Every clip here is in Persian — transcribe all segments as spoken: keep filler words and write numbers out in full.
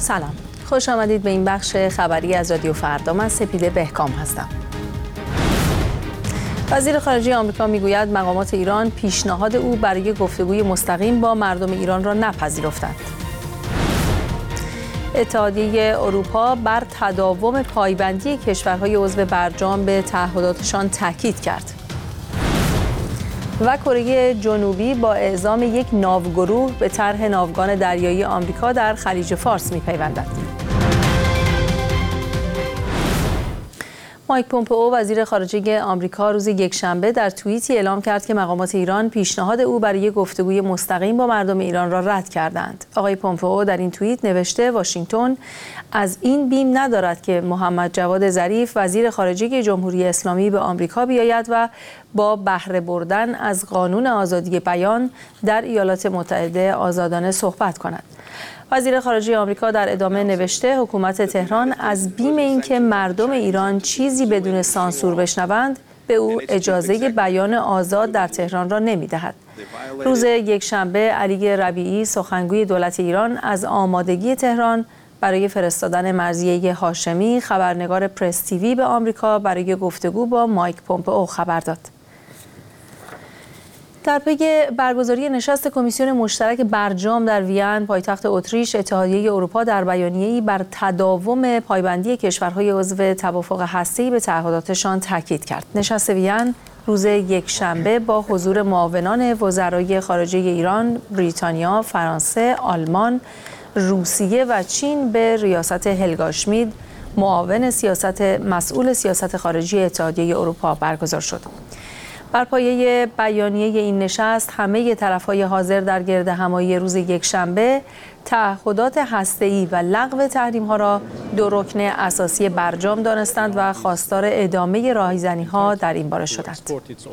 سلام، خوش آمدید به این بخش خبری از رادیو فردا. من سپیده بهکام هستم. وزیر خارجه آمریکا میگوید مقامات ایران پیشنهاد او برای گفتگوی مستقیم با مردم ایران را نپذیرفتند. اتحادیه اروپا بر تداوم پایبندی کشورهای عضو برجام به تعهداتشان تاکید کرد. و کره جنوبی با اعزام یک ناوگروه به طرح ناوگان دریایی آمریکا در خلیج فارس می‌پیوندد. مایک پومپئو وزیر خارجه آمریکا روز یکشنبه در توییتی اعلام کرد که مقامات ایران پیشنهاد او برای گفتگوی مستقیم با مردم ایران را رد کردند. آقای پومپئو در این توییت نوشته واشنگتن از این بیم ندارد که محمد جواد ظریف وزیر خارجه جمهوری اسلامی به آمریکا بیاید و با بهره بردن از قانون آزادی بیان در ایالات متحده آزادانه صحبت کند. وزیر خارجه آمریکا در ادامه نوشته حکومت تهران از بیم اینکه مردم ایران چیزی بدون سانسور بشنوند به او اجازه بیان آزاد در تهران را نمی‌دهد. روز یکشنبه علی ربیعی سخنگوی دولت ایران از آمادگی تهران برای فرستادن مرضیه هاشمی خبرنگار پرس تیوی به آمریکا برای گفتگو با مایک پومپئو خبر داد. در پی برگزاری نشست کمیسیون مشترک برجام در وین پایتخت اتریش، اتحادیه اروپا در بیانیه‌ای بر تداوم پایبندی کشورهای عضو توافق هسته‌ای به تعهداتشان تاکید کرد. نشست وین روز یکشنبه با حضور معاونان وزرای خارجه ایران، بریتانیا، فرانسه، آلمان، روسیه و چین به ریاست هلگا شمید، معاون سیاست مسئول سیاست خارجی اتحادیه اروپا برگزار شد. بر پایه بیانیه این نشست همه طرف‌های حاضر در گرد همایی روز یکشنبه تعهدات هسته‌ای و لغو تحریم‌ها را دو رکن اساسی برجام دانستند و خواستار ادامه راهزنی‌ها در این باره شدند.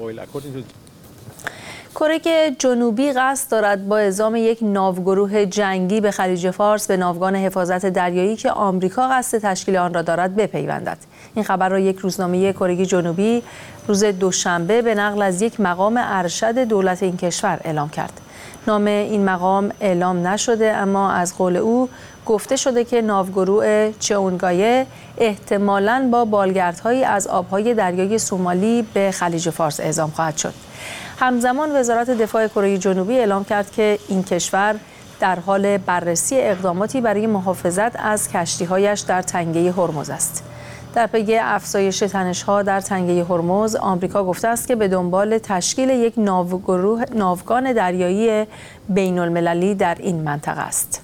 کره جنوبی قصد دارد با اعزام یک ناوگروه جنگی به خلیج فارس به ناوگان حفاظت دریایی که آمریکا قصد تشکیل آن را دارد بپیوندد. این خبر را یک روزنامه کره جنوبی روز دوشنبه به نقل از یک مقام ارشد دولت این کشور اعلام کرد. نام این مقام اعلام نشده، اما از قول او گفته شده که ناوگروه چئونگایه احتمالاً با بالگردهایی از آبهای دریای سومالی به خلیج فارس اعزام خواهد شد. همزمان وزارت دفاع کره جنوبی اعلام کرد که این کشور در حال بررسی اقداماتی برای محافظت از کشتی‌هایش در تنگه هرمز است. در پی افزایش تنش‌ها در تنگه هرمز، آمریکا گفته است که به دنبال تشکیل یک ناوگروه ناوگان دریایی بین‌المللی در این منطقه است.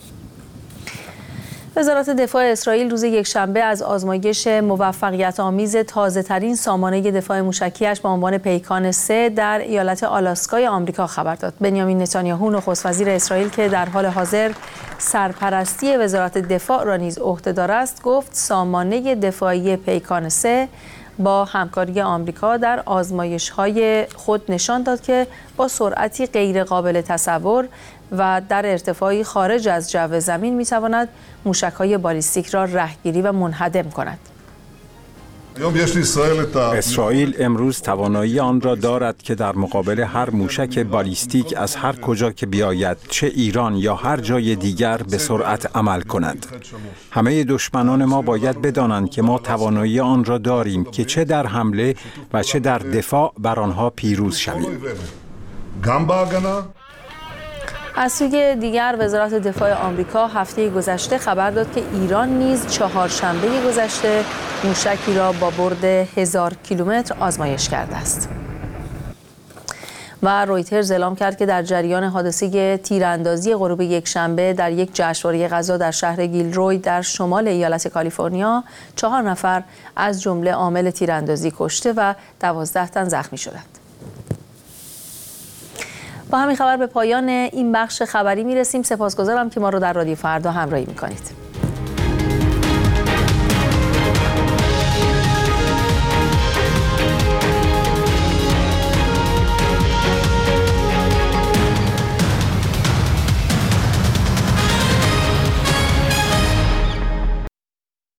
وزارت دفاع اسرائیل روز یکشنبه از آزمایش موفقیت‌آمیز تازه‌ترین سامانه دفاع موشکی‌اش با عنوان پیکان سه در ایالت آلاسکای آمریکا خبر داد. بنیامین نتانیاهو نخست وزیر اسرائیل که در حال حاضر سرپرستی وزارت دفاع را نیز عهده‌دار است، گفت سامانه دفاعی پیکان سه با همکاری آمریکا در آزمایش‌های خود نشان داد که با سرعتی غیرقابل تصور و در ارتفاعی خارج از جو زمین می‌تواند موشک‌های بالیستیک را رهگیری و منهدم کند. اسرائیل امروز توانایی آن را دارد که در مقابل هر موشک بالیستیک از هر کجا که بیاید، چه ایران یا هر جای دیگر، به سرعت عمل کند. همه دشمنان ما باید بدانند که ما توانایی آن را داریم که چه در حمله و چه در دفاع بر آنها پیروز شویم. از سوی دیگر وزارت دفاع آمریکا هفته گذشته خبر داد که ایران نیز چهارشنبه گذشته موشکی را با برد هزار کیلومتر آزمایش کرده است. و رویترز اعلام کرد که در جریان حادثه تیراندازی غروب یکشنبه در یک جشنواره غذا در شهر گیلروی در شمال ایالت کالیفرنیا چهار نفر از جمله عامل تیراندازی کشته و دوازده تن زخمی شدند. با همین خبر به پایان این بخش خبری میرسیم. سپاسگزارم که ما رو در رادیو فردا همراهی میکنید.